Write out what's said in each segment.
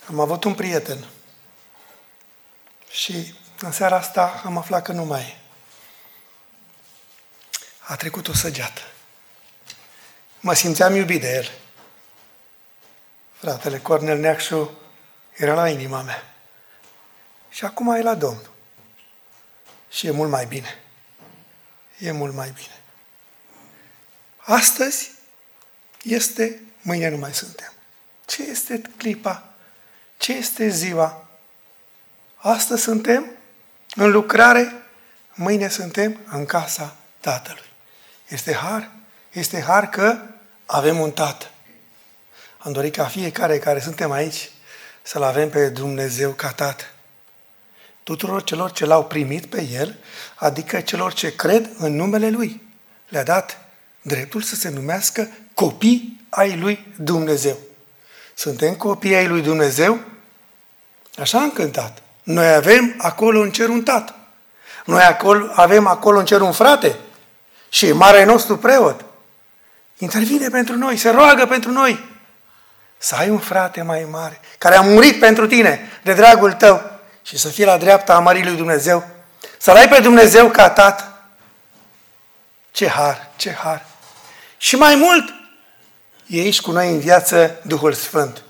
Am avut un prieten și în seara asta am aflat că nu mai e. A trecut o săgeată. Mă simțeam iubit de el. Fratele Cornel Neacșu era la inima mea. Și acum e la Domnul. Și e mult mai bine. E mult mai bine. Astăzi este, mâine nu mai suntem. Ce este clipa? Ce este ziua? Astăzi suntem în lucrare, mâine suntem în casa Tatălui. Este har? Este har că avem un Tată. Am dorit ca fiecare care suntem aici să-L avem pe Dumnezeu ca Tată. Tuturor celor ce L-au primit pe El, adică celor ce cred în numele Lui, le-a dat dreptul să se numească copii ai Lui Dumnezeu. Suntem copii ai Lui Dumnezeu? Așa am cântat. Noi avem acolo în cer un Tată. Noi avem acolo în cer un frate și marele nostru preot. Intervine pentru noi, se roagă pentru noi. Să ai un frate mai mare, care a murit pentru tine, de dragul tău, și să fie la dreapta a Marii lui Dumnezeu. Să-L ai pe Dumnezeu ca Tată. Ce har, ce har. Și mai mult, e aici cu noi în viață Duhul Sfânt.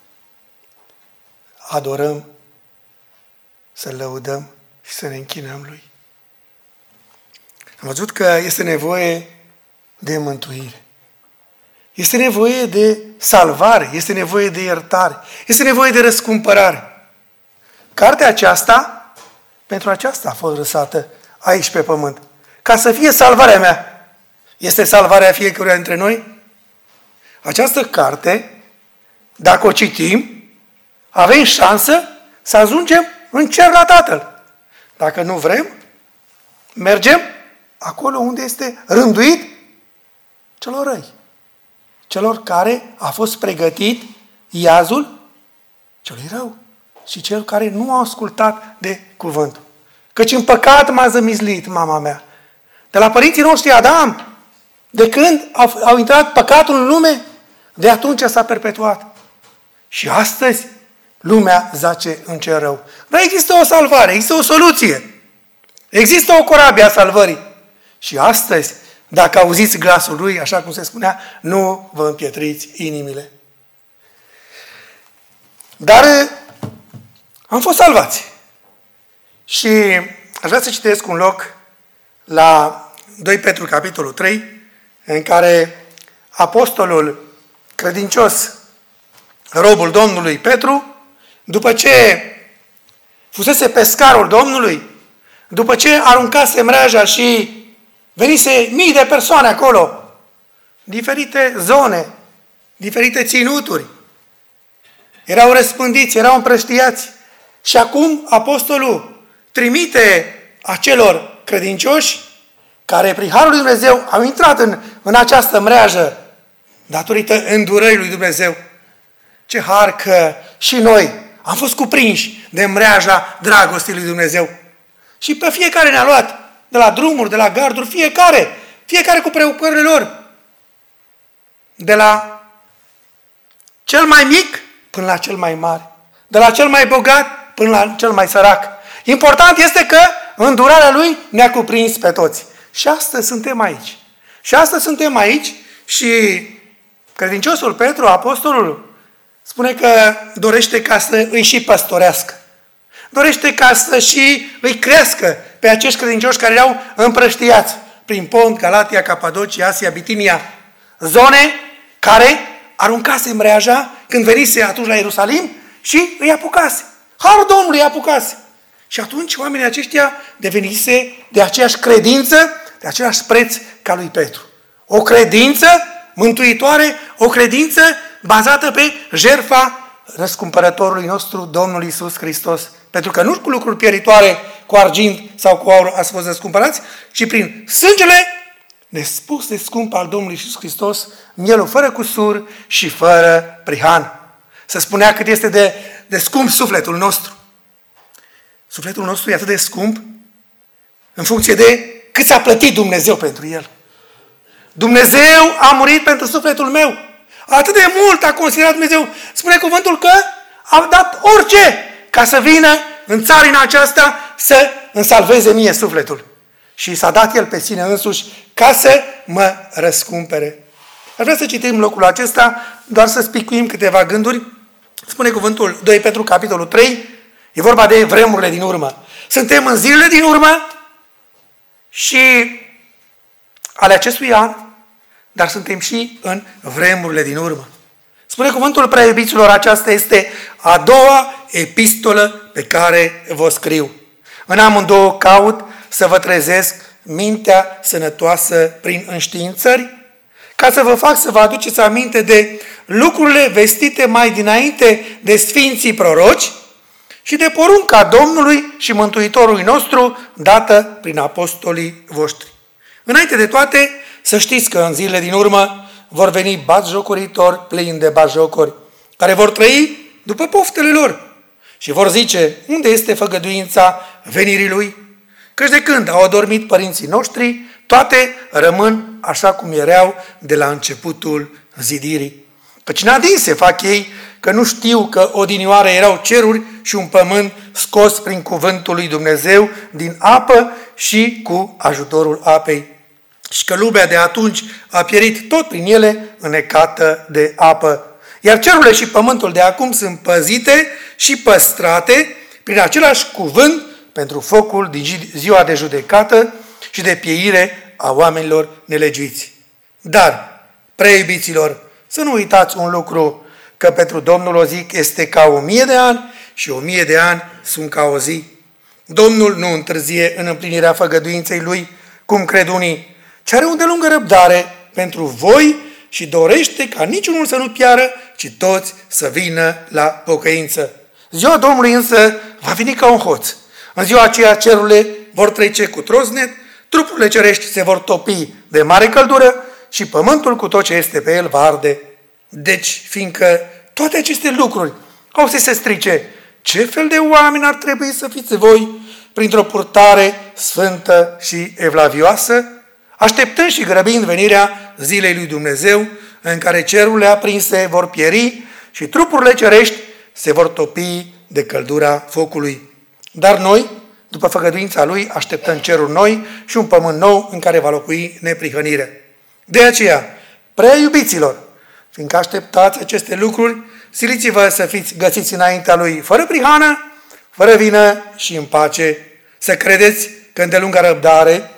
Adorăm, să-L lăudăm și să ne închinăm Lui. Am văzut că este nevoie de mântuire. Este nevoie de salvare, este nevoie de iertare, este nevoie de răscumpărare. Cartea aceasta, pentru aceasta a fost lăsată aici pe pământ. Ca să fie salvarea mea. Este salvarea fiecăruia dintre noi? Această carte, dacă o citim, avem șansă să ajungem în cer la Tatăl. Dacă nu vrem, mergem acolo unde este rânduit celor răi. Celor care a fost pregătit iazul celui rău și celor care nu au ascultat de cuvântul. Căci în păcat m-a zămislit mama mea. De la părinții noștri Adam, de când au intrat păcatul în lume, de atunci s-a perpetuat. Și astăzi lumea zace în cer rău. Dar există o salvare, există o soluție. Există o corabie a salvării. Și astăzi, dacă auziți glasul Lui, așa cum se spunea, nu vă împietriți inimile. Dar am fost salvați. Și aș vrea să citesc un loc la 2 Petru, capitolul 3, în care apostolul credincios, robul Domnului Petru, după ce fusese pescarul Domnului, după ce aruncase mreaja și venise mii de persoane acolo, diferite zone, diferite ținuturi, erau răspândiți, erau împrăștiați. Și acum apostolul trimite acelor credincioși care prin harul lui Dumnezeu au intrat în această mreajă datorită îndurării lui Dumnezeu. Ce har că și noi am fost cuprinși de mreaja dragostei lui Dumnezeu. Și pe fiecare ne-a luat, de la drumuri, de la garduri, fiecare cu preocupările lor. De la cel mai mic până la cel mai mare. De la cel mai bogat până la cel mai sărac. Important este că îndurarea Lui ne-a cuprins pe toți. Și astăzi suntem aici. Și astăzi suntem aici și credinciosul Petru, apostolul, spune că dorește ca să îi și păstorească. Dorește ca să și îi crească pe acești credincioși care erau împrăștiați prin Pont, Galatia, Capadocia, Asia, Bitinia. Zone care aruncase mreaja când venise atunci la Ierusalim și îi apucase. Harul Domnului îi apucase. Și atunci oamenii aceștia devenise de aceeași credință, de același preț ca lui Petru. O credință mântuitoare, o credință bazată pe jertfa răscumpărătorului nostru, Domnul Iisus Hristos. Pentru că nu cu lucruri pieritoare, cu argint sau cu aur ați fost răscumpărați, ci prin sângele nespus de scump al Domnului Iisus Hristos, mielul fără cusur și fără prihan. Se spunea cât este de scump sufletul nostru. Sufletul nostru e atât de scump în funcție de cât s-a plătit Dumnezeu pentru el. Dumnezeu a murit pentru sufletul meu. Atât de mult a considerat Dumnezeu. Spune cuvântul că a dat orice ca să vină în țarina aceasta să îmi salveze mie sufletul. Și s-a dat el pe sine însuși ca să mă răscumpere. Aș vrea să citim locul acesta, doar să spicuim câteva gânduri. Spune cuvântul 2 Petru, capitolul 3, e vorba de vremurile din urmă. Suntem în zilele din urmă și ale acestui an, dar suntem și în vremurile din urmă. Spune cuvântul prea iubiților, aceasta este a doua epistolă pe care vă scriu. În amândouă caut să vă trezesc mintea sănătoasă prin înștiințări, ca să vă fac să vă aduceți aminte de lucrurile vestite mai dinainte de sfinții proroci și de porunca Domnului și Mântuitorului nostru dată prin apostolii voștri. Înainte de toate, să știți că în zilele din urmă vor veni batjocoritori plini de batjocori, care vor trăi după poftele lor și vor zice: unde este făgăduința venirii lui? Căci de când au adormit părinții noștri, toate rămân așa cum erau de la începutul zidirii. Căci n-adins se fac ei că nu știu că odinioară erau ceruri și un pământ scos prin cuvântul lui Dumnezeu din apă și cu ajutorul apei. Și că lumea de atunci a pierit tot prin ele înecată de apă. Iar cerurile și pământul de acum sunt păzite și păstrate prin același cuvânt pentru focul din ziua de judecată și de pieire a oamenilor nelegiuiți. Dar, prea iubiților, să nu uitați un lucru, că pentru Domnul o zi este ca 1000 de ani și 1000 de ani sunt ca o zi. Domnul nu întârzie în împlinirea făgăduinței lui, cum cred unii, ci are o îndelungă răbdare pentru voi și dorește ca niciunul să nu piară, ci toți să vină la pocăință. Ziua Domnului însă va veni ca un hoț. În ziua aceea cerurile vor trece cu trosnet, trupurile cerești se vor topi de mare căldură și pământul cu tot ce este pe el va arde. Deci, fiindcă toate aceste lucruri au să se strice, ce fel de oameni ar trebui să fiți voi printr-o purtare sfântă și evlavioasă, așteptând și grăbind venirea zilei lui Dumnezeu, în care cerurile aprinse vor pieri și trupurile cerești se vor topi de căldura focului. Dar noi, după făgăduința lui, așteptăm ceruri noi și un pământ nou în care va locui neprihănire. De aceea, prea iubiților, fiindcă așteptați aceste lucruri, siliți-vă să fiți găsiți înaintea lui fără prihană, fără vină și în pace, să credeți că îndelunga răbdare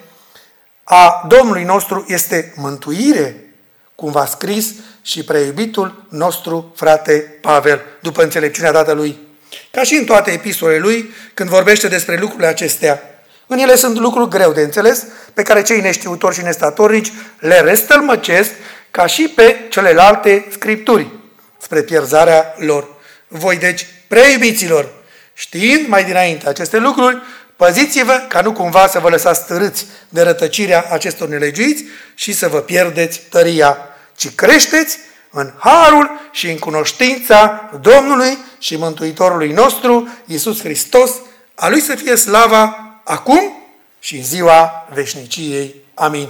a Domnului nostru este mântuire, cum v-a scris și preiubitul nostru frate Pavel, după înțelepciunea Tatălui. Ca și în toate epistolele lui, când vorbește despre lucrurile acestea, în ele sunt lucruri greu de înțeles, pe care cei neștiutori și nestatornici le răstălmăcesc, ca și pe celelalte scripturi, spre pierzarea lor. Voi deci, preiubiților, știind mai dinainte aceste lucruri, păziți-vă ca nu cumva să vă lăsați târâți de rătăcirea acestor nelegiuiți și să vă pierdeți tăria, ci creșteți în harul și în cunoștința Domnului și Mântuitorului nostru, Iisus Hristos, a Lui să fie slava acum și în ziua veșniciei. Amin.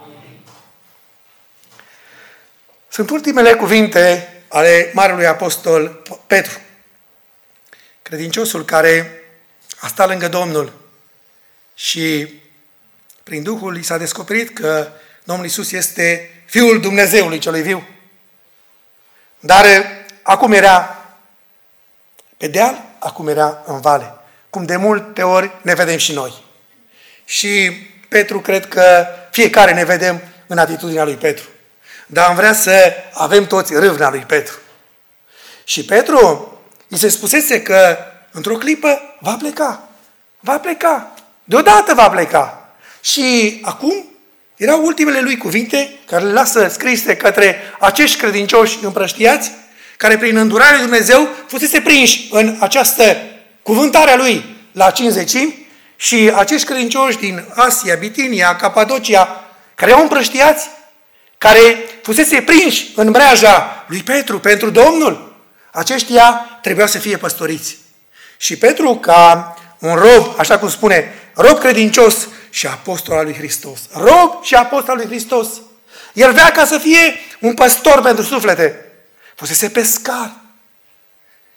Sunt ultimele cuvinte ale Marelui Apostol Petru, credinciosul care a stat lângă Domnul și prin Duhul i s-a descoperit că Domnul Iisus este Fiul Dumnezeului celui viu. Dar acum era pe deal, acum era în vale, cum de multe ori ne vedem și noi. Și Petru, cred că fiecare ne vedem în atitudinea lui Petru. Dar am vrea să avem toți râvna lui Petru. Și Petru îi se spusese că într-o clipă va pleca. Va pleca. Deodată va pleca. Și acum erau ultimele lui cuvinte care le lasă scrise către acești credincioși împrăștiați, care prin îndurarea lui Dumnezeu fusese prinși în această cuvântare a lui la 50 și acești credincioși din Asia, Bitinia, Capadocia, care erau împrăștiați, care fusese prinși în mreaja lui Petru pentru Domnul, aceștia trebuiau să fie păstoriți. Și Petru, ca un rob, așa cum spune, rob credincios și apostol al lui Hristos. Rob și apostol al lui Hristos. El vrea ca să fie un păstor pentru suflete. Fusese pescar.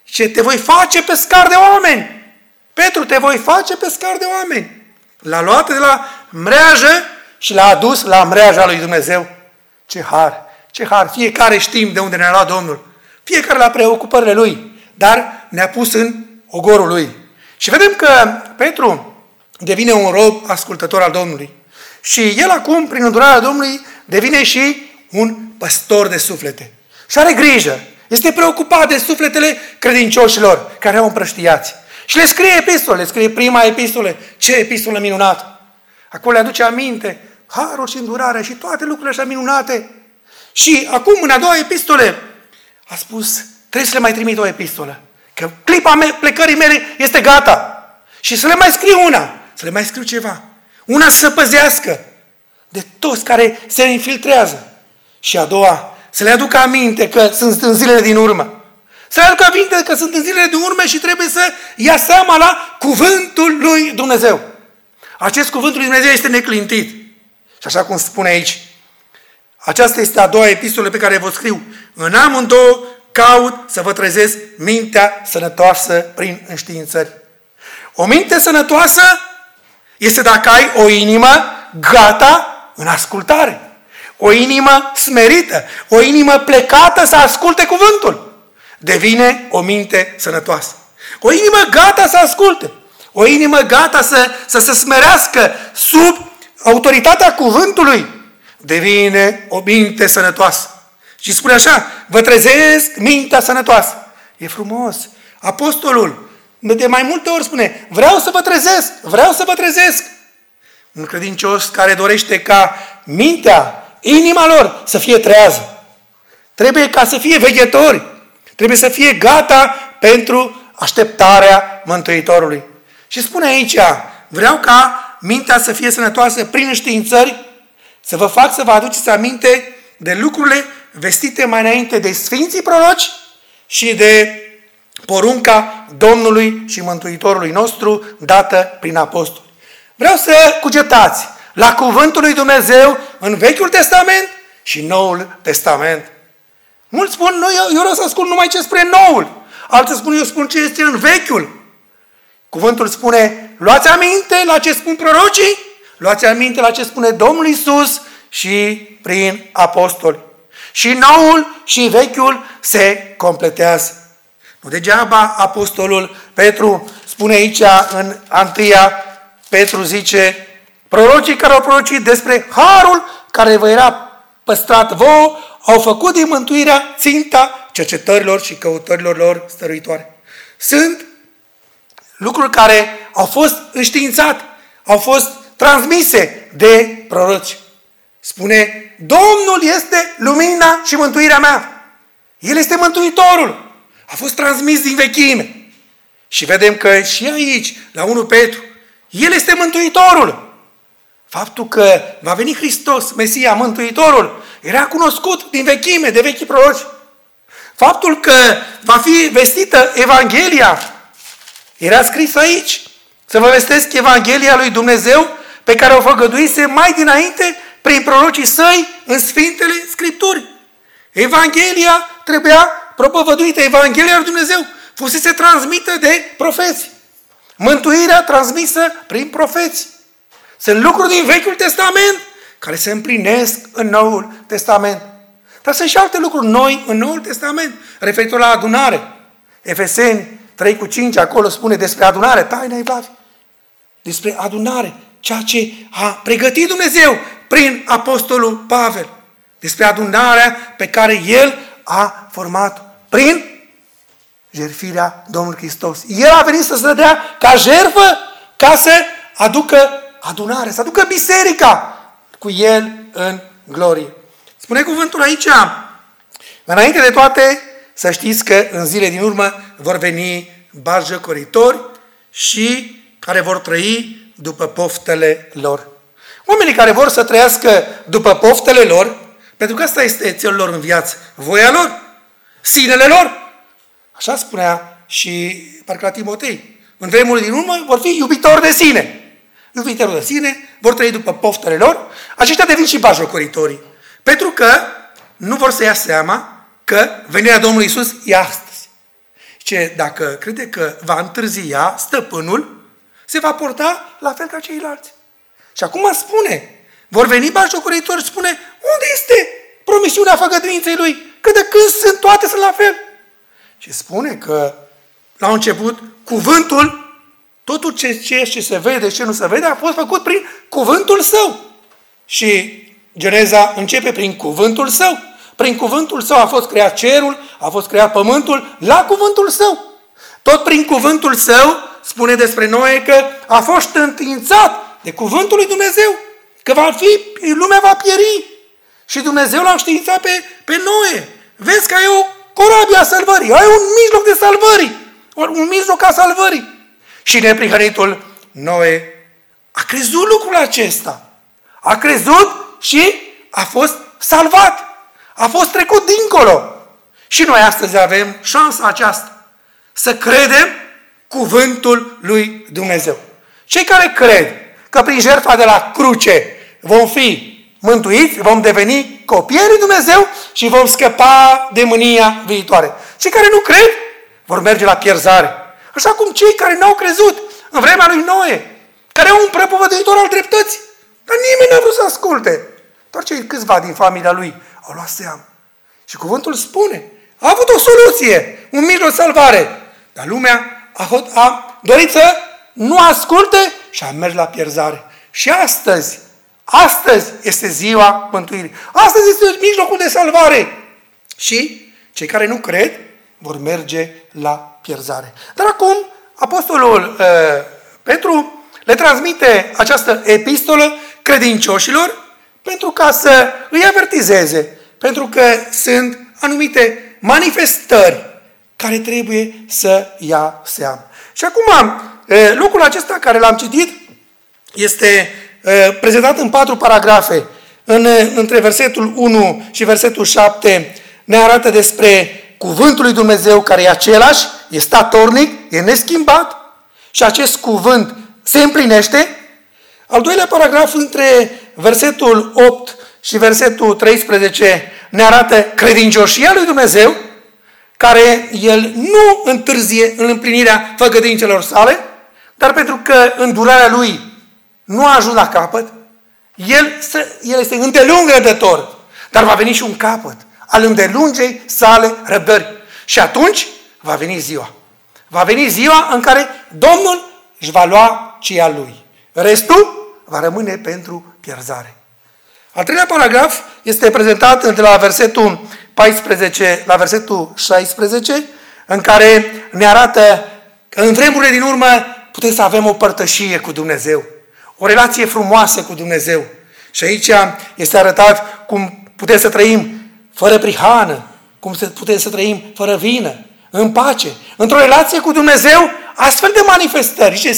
Ce te voi face pescar de oameni. Petru, te voi face pescar de oameni. L-a luat de la mreajă și l-a adus la mreaja lui Dumnezeu. Ce har! Ce har! Fiecare știm de unde ne-a luat Domnul. Fiecare la preocupările lui. Dar ne-a pus în ogorul lui. Și vedem că Petru devine un rob ascultător al Domnului. Și el acum, prin îndurarea Domnului, devine și un păstor de suflete. Și are grijă. Este preocupat de sufletele credincioșilor care au împrăștiați. Și le scrie epistole. Le scrie prima epistole. Ce epistolă minunată! Acolo le aduce aminte harul și îndurarea și toate lucrurile așa minunate. Și acum, în a doua epistole, a spus, trebuie să le mai trimit o epistolă. Că clipa plecării mele este gata. Și să le mai scriu una. Să le mai scriu ceva. Una să păzească de toți care se infiltrează. Și a doua, să le aducă aminte că sunt în zilele din urmă. Să le aducă aminte că sunt în zilele din urmă și trebuie să ia seama la cuvântul lui Dumnezeu. Acest cuvânt lui Dumnezeu este neclintit. Și așa cum spune aici, aceasta este a doua epistolă pe care vă scriu. În amândouă caut să vă trezesc mintea sănătoasă prin înștiințări. O minte sănătoasă este dacă ai o inimă gata în ascultare. O inimă smerită, o inimă plecată să asculte cuvântul. Devine o minte sănătoasă. O inimă gata să asculte. O inimă gata să se smerească sub autoritatea cuvântului. Devine o minte sănătoasă. Și spune așa, vă trezesc mintea sănătoasă. E frumos. Apostolul de mai multe ori spune, vreau să vă trezesc, vreau să vă trezesc. Un credincios care dorește ca mintea, inima lor să fie trează. Trebuie ca să fie veghetori. Trebuie să fie gata pentru așteptarea Mântuitorului. Și spune aici, vreau ca mintea să fie sănătoasă prin științări, să vă fac să vă aduceți aminte de lucrurile vestite mai înainte de Sfinții Proroci și de porunca Domnului și Mântuitorului nostru dată prin apostoli. Vreau să cugetați la cuvântul lui Dumnezeu în Vechiul Testament și Noul Testament. Mulți spun, nu, eu vreau să ascult numai ce spune Noul. Alții spun, eu spun ce este în Vechiul. Cuvântul spune, luați aminte la ce spun prorocii, luați aminte la ce spune Domnul Iisus și prin apostoli. Și Noul și Vechiul se completează. Nu degeaba apostolul Petru spune aici în 1 Petru zice, prorocii care au prorocit despre harul care vă era păstrat vouă, au făcut din mântuirea ținta cercetărilor și căutărilor lor stăruitoare. Sunt lucruri care au fost înștiințate, au fost transmise de proroci. Spune, Domnul este lumina și mântuirea mea. El este Mântuitorul. A fost transmis din vechime. Și vedem că și aici, la 1 Petru, El este Mântuitorul. Faptul că va veni Hristos, Mesia, Mântuitorul, era cunoscut din vechime, de vechii proroci. Faptul că va fi vestită Evanghelia, era scris aici. Să vă vestesc Evanghelia lui Dumnezeu pe care o făgăduise mai dinainte prin prorocii săi în Sfintele Scripturi. Evanghelia trebuia propovăduită, Evanghelia lui Dumnezeu fusese transmită de profeți. Mântuirea transmisă prin profeți. Sunt lucruri din Vechiul Testament care se împlinesc în Noul Testament. Dar sunt și alte lucruri noi în Noul Testament, referitor la adunare. Efeseni 3:5, acolo spune despre adunare, taina Evlavie. Despre adunare, ceea ce a pregătit Dumnezeu prin apostolul Pavel. Despre adunarea pe care El a format prin jertfirea Domnului Hristos. El a venit să se dea ca jertfă ca să aducă adunare, să aducă biserica cu El în glorie. Spune cuvântul aici, înainte de toate, să știți că în zile din urmă vor veni batjocoritori și care vor trăi după poftele lor. Oamenii care vor să trăiască după poftele lor, pentru că asta este țelul lor în viață, voia lor, sinele lor. Așa spunea și parcă la Timotei. În vremurile din urmă vor fi iubitori de sine. Iubitori de sine, vor trăi după poftele lor. Aceștia devin și batjocoritorii. Pentru că nu vor să ia seama că venirea Domnului Iisus e astăzi. Zice, dacă crede că va întârzia, stăpânul se va porta la fel ca ceilalți. Și acum spune, vor veni batjocoritori, spune, unde este promisiunea făgăduinței lui? Că de când sunt toate sunt la fel. Și spune că la început cuvântul, totul ce se vede și ce nu se vede a fost făcut prin cuvântul său. Și Geneza începe prin cuvântul său. Prin cuvântul său a fost creat cerul, a fost creat pământul, la cuvântul său. Tot prin cuvântul său spune despre Noe că a fost întiințat de cuvântul lui Dumnezeu, că lumea va pieri. Și Dumnezeu l-a înștiințat pe Noe. Vezi că ai o corabie a salvării, ai un mijloc de salvării, un mijloc a salvării. Și neprihănitul Noe a crezut lucrul acesta. A crezut și a fost salvat. A fost trecut dincolo. Și noi astăzi avem șansa aceasta să credem cuvântul lui Dumnezeu. Cei care cred că prin jertfa de la cruce vom fi mântuiți, vom deveni copii ai lui Dumnezeu și vom scăpa de mânia viitoare. Cei care nu cred vor merge la pierzare. Așa cum cei care n-au crezut în vremea lui Noe, care au un propovăduitor al dreptății, dar nimeni n-a vrut să asculte. Doar cei câțiva din familia lui au luat seamă. Și cuvântul spune, a avut o soluție, un mijloc de salvare, dar lumea a dorit să nu asculte și a mers la pierzare. Și astăzi este ziua mântuirii. Astăzi este mijlocul de salvare. Și cei care nu cred vor merge la pierzare. Dar acum apostolul Petru le transmite această epistolă credincioșilor pentru ca să îi avertizeze, pentru că sunt anumite manifestări care trebuie să ia seamă. Și acum, lucrul acesta care l-am citit este prezentat în 4 paragrafe. Între versetul 1 și versetul 7 ne arată despre cuvântul lui Dumnezeu care e același, e statornic, e neschimbat și acest cuvânt se împlinește. Al doilea paragraf, între versetul 8 și versetul 13, ne arată credincioșia lui Dumnezeu, care El nu întârzie în împlinirea făgăduințelor sale, dar pentru că îndurarea Lui nu a ajuns la capăt, El este îndelung răbdător, dar va veni și un capăt al îndelungei sale răbdări. Și atunci va veni ziua. Va veni ziua în care Domnul își va lua ce e al Lui. Restul va rămâne pentru pierzare. Al treilea paragraf este prezentat de la versetul 14 la versetul 16, în care ne arată că în vremurile din urmă putem să avem o părtășie cu Dumnezeu, o relație frumoasă cu Dumnezeu. Și aici este arătat cum putem să trăim fără prihană, cum putem să trăim fără vină, în pace, într-o relație cu Dumnezeu, astfel de manifestări. Și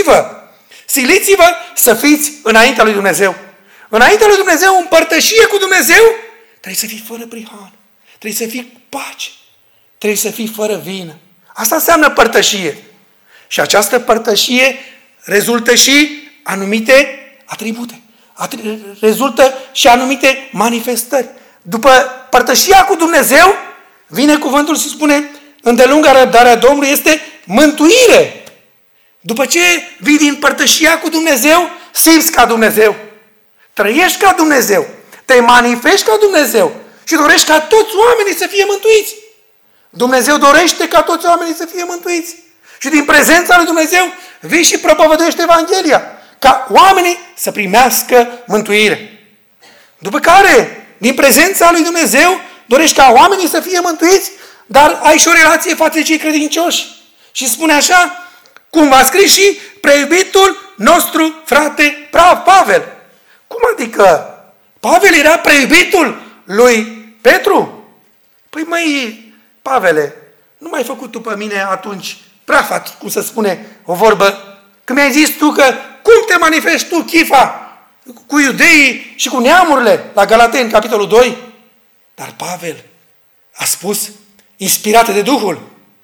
siliți-vă să fiți înaintea lui Dumnezeu. Înaintea lui Dumnezeu, în părtășie cu Dumnezeu, trebuie să fii fără prihană, trebuie să fii pace, trebuie să fii fără vină. Asta înseamnă părtășie. Și această părtășie rezultă și anumite atribute. Rezultă și anumite manifestări. După părtășia cu Dumnezeu, vine cuvântul și spune, îndelunga răbdarea Domnului este mântuire. După ce vii din părtășia cu Dumnezeu, simți ca Dumnezeu. Trăiești ca Dumnezeu. Te manifesti ca Dumnezeu. Și dorești ca toți oamenii să fie mântuiți. Dumnezeu dorește ca toți oamenii să fie mântuiți. Și din prezența lui Dumnezeu vii și propovăduiești Evanghelia. Ca oamenii să primească mântuire. După care, din prezența lui Dumnezeu, dorești ca oamenii să fie mântuiți, dar ai și o relație față de cei credincioși. Și spune așa, cum a scris și preiubitul nostru frate Pavel. Cum adică? Pavel era preiubitul lui Petru? Păi măi, Pavele, nu m-ai făcut tu pe mine atunci prafat, cum se spune o vorbă, când mi-ai zis tu că cum te manifesti tu chifa cu iudeii și cu neamurile la Galateni, capitolul 2? Dar Pavel a spus, inspirate de Duhul,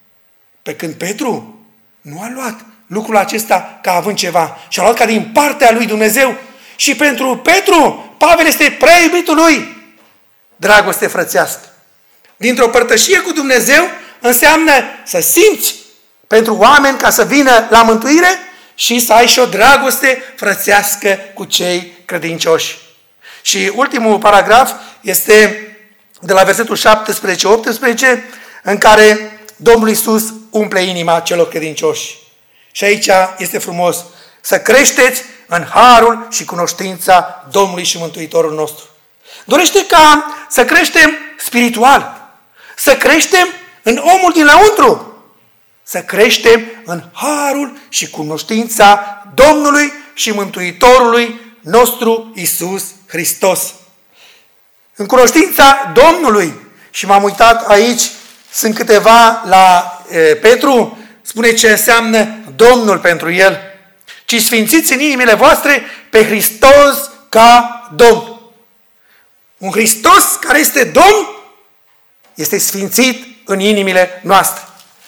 pe când Petru nu a luat lucrul acesta ca având ceva, și a luat ca din partea lui Dumnezeu. Și pentru Petru, Pavel este prea iubitul lui. Dragoste frățească. Dintr-o părtășie cu Dumnezeu înseamnă să simți pentru oameni ca să vină la mântuire și să ai și o dragoste frățească cu cei credincioși. Și ultimul paragraf este de la versetul 17-18, în care Domnul Iisus umple inima celor credincioși. Și aici este frumos: să creșteți în harul și cunoștința Domnului și Mântuitorul nostru. Dorește ca să creștem spiritual, să creștem în omul dinăuntru, să creștem în harul și cunoștința Domnului și Mântuitorului nostru Iisus Hristos. În cunoștința Domnului, și m-am uitat aici, sunt câteva la Petru, spune ce înseamnă Domnul pentru el: ci sfințiți în inimile voastre pe Hristos ca Domn. Un Hristos care este Domn este sfințit în inimile noastre.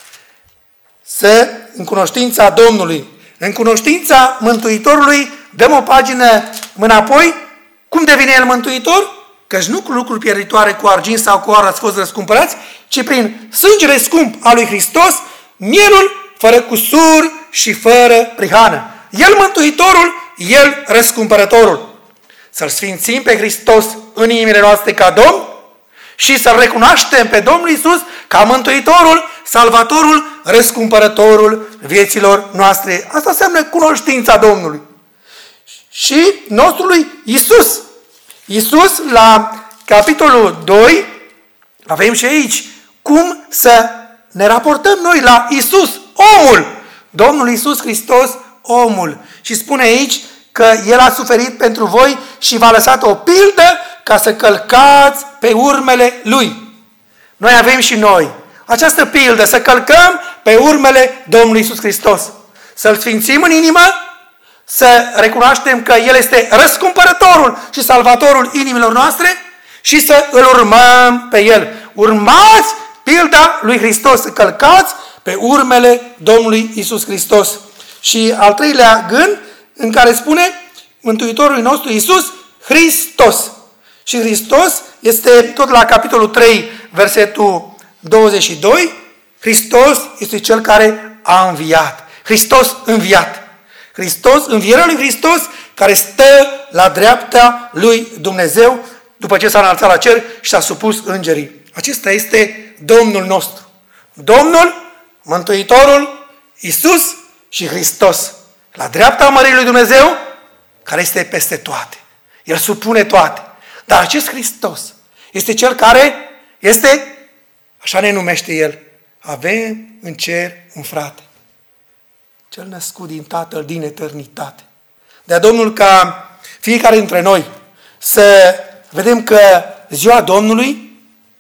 În cunoștința Domnului, în cunoștința Mântuitorului, dăm o pagină înapoi. Cum devine El Mântuitor? Căci nu cu lucruri pieritoare, cu argint sau cu aur ați fost răscumpărați, ci prin sângele scump al lui Hristos, mielul fără cusur și fără prihană. El Mântuitorul, El Răscumpărătorul. Să-L sfințim pe Hristos în inimile noastre ca Domn și să-L recunoaștem pe Domnul Iisus ca Mântuitorul, Salvatorul, Răscumpărătorul vieților noastre. Asta înseamnă cunoștința Domnului. Și nostrului Iisus. Iisus, la capitolul 2, avem și aici cum să ne raportăm noi la Iisus, omul. Domnul Iisus Hristos, omul. Și spune aici că El a suferit pentru voi și v-a lăsat o pildă ca să călcați pe urmele Lui. Noi avem și noi această pildă, să călcăm pe urmele Domnului Iisus Hristos. Să-L sfințim în inimă, să recunoaștem că El este Răscumpărătorul și Salvatorul inimilor noastre și să Îl urmăm pe El. Urmați pilda lui Hristos, să călcați pe urmele Domnului Iisus Hristos. Și al treilea gând, în care spune Mântuitorul nostru Iisus Hristos. Și Hristos este tot la capitolul 3, versetul 22. Hristos este Cel care a înviat. Hristos înviat. Hristos, învierea lui Hristos, care stă la dreapta lui Dumnezeu după ce s-a înălțat la cer și s-a supus îngerii. Acesta este Domnul nostru. Domnul, Mântuitorul, Iisus și Hristos. La dreapta mării lui Dumnezeu, care este peste toate. El supune toate. Dar acest Hristos este Cel care este, așa ne numește El, avem în cer un frate. Cel născut din Tatăl din eternitate. De-a Domnul ca fiecare dintre noi să vedem că ziua Domnului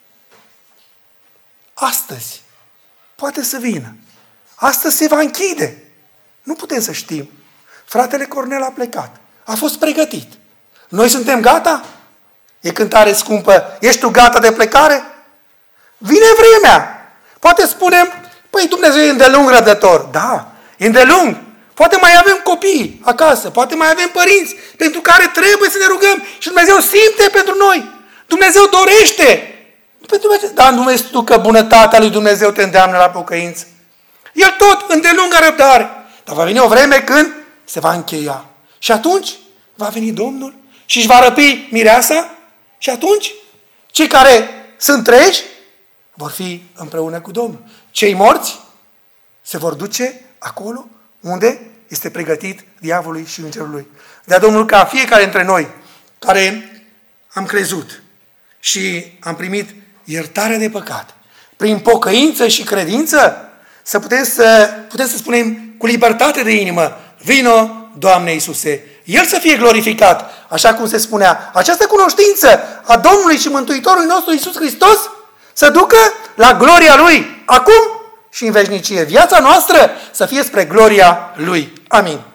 astăzi poate să vină. Astăzi se va închide. Nu putem să știm. Fratele Cornel a plecat. A fost pregătit. Noi suntem gata? E cântare scumpă. Ești tu gata de plecare? Vine vremea. Poate spunem, păi Dumnezeu e îndelung răbdător. Da, e îndelung. Poate mai avem copii acasă, poate mai avem părinți pentru care trebuie să ne rugăm și Dumnezeu simte pentru noi. Dumnezeu dorește. Dar nu vezi tu că bunătatea lui Dumnezeu te îndeamnă la pocăință? El tot îndelungă răbdare. Dar va veni o vreme când se va încheia. Și atunci va veni Domnul și își va răpi mireasa și atunci cei care sunt treji vor fi împreună cu Domnul. Cei morți se vor duce acolo unde este pregătit diavolului și îngerului. De-a Domnul ca fiecare dintre noi care am crezut și am primit iertare de păcat, prin pocăință și credință, să putem să spunem cu libertate de inimă, vino, Doamne Iisuse, El să fie glorificat, așa cum se spunea. Această cunoștință a Domnului și Mântuitorului nostru Iisus Hristos să ducă la gloria Lui, acum și în veșnicie. Viața noastră să fie spre gloria Lui. Amin.